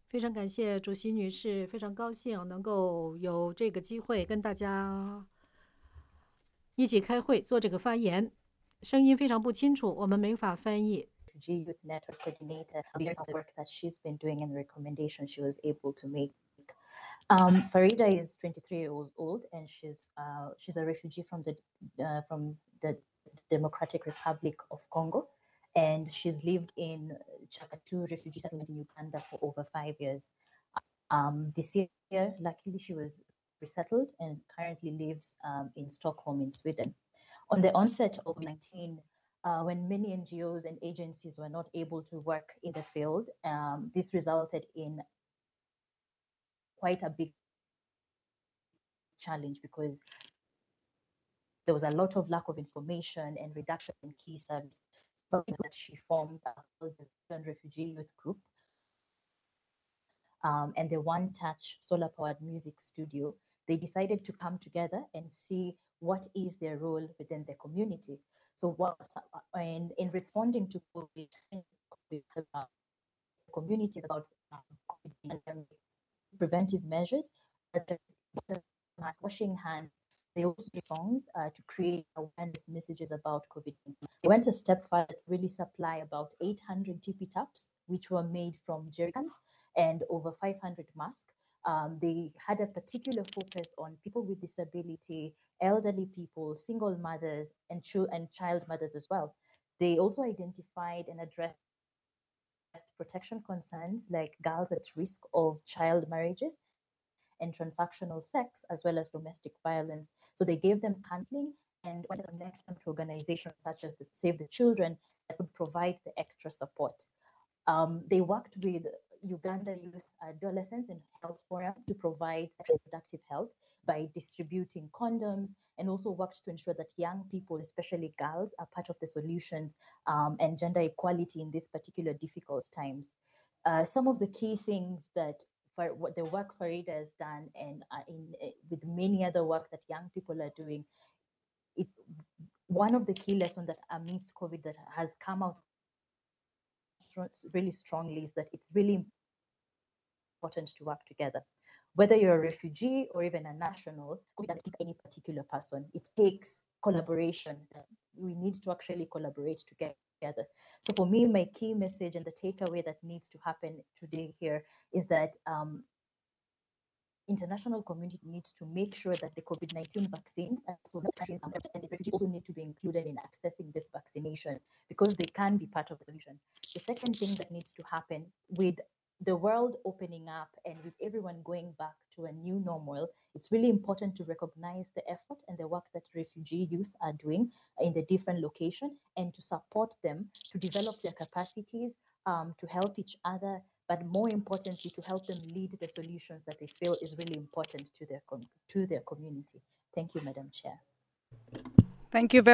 非常感谢主席女士，非常高兴能够有这个机会跟大家一起开会做这个发言。声音非常不清楚，我们没法翻译。 Refugee Youth Network Coordinator, leaders of the work that she's been doing and the recommendations she was able to make. Farida is 23 years old, and she's a refugee from the Democratic Republic of Congo, and she's lived in Chakatu refugee settlement in Uganda for over 5 years. This year, luckily, she was resettled and currently lives in Stockholm in Sweden. On the onset of COVID-19, when many NGOs and agencies were not able to work in the field, this resulted in quite a big challenge because there was a lot of lack of information and reduction in key services. That she formed the Refugee Youth Group and the One Touch Solar Powered Music Studio. They decided to come together and see what is their role within the community. So and in responding to COVID, communities about COVID preventive measures, such as mask, washing hands. They also do songs to create awareness messages about COVID-19. They went a step further to really supply about 800 tippy taps, which were made from jerrycans, and over 500 masks. They had a particular focus on people with disability, elderly people, single mothers, and child mothers as well. They also identified and addressed protection concerns like girls at risk of child marriages and transactional sex, as well as domestic violence. So they gave them counseling and wanted to connect them to organizations such as the Save the Children that would provide the extra support. They worked with Uganda Youth Adolescents and Health Forum to provide sexual reproductive health by distributing condoms, and also worked to ensure that young people, especially girls, are part of the solutions and gender equality in these particular difficult times. Some of the key things that for what the work Farida has done, and with many other work that young people are doing, one of the key lessons that amidst COVID that has come out really strongly is that it's really important to work together. Whether you're a refugee or even a national, COVID doesn't pick any particular person. It takes collaboration. We need to actually collaborate together. So for me, my key message and the takeaway that needs to happen today here is that international community needs to make sure that the COVID-19 vaccines and the refugees also need to be included in accessing this vaccination because they can be part of the solution. The second thing that needs to happen with the world opening up and with everyone going back to a new normal, it's really important to recognize the effort and the work that refugee youth are doing in the different locations and to support them to develop their capacities, to help each other, but more importantly, to help them lead the solutions that they feel is really important to their community. Thank you, Madam Chair. Thank you very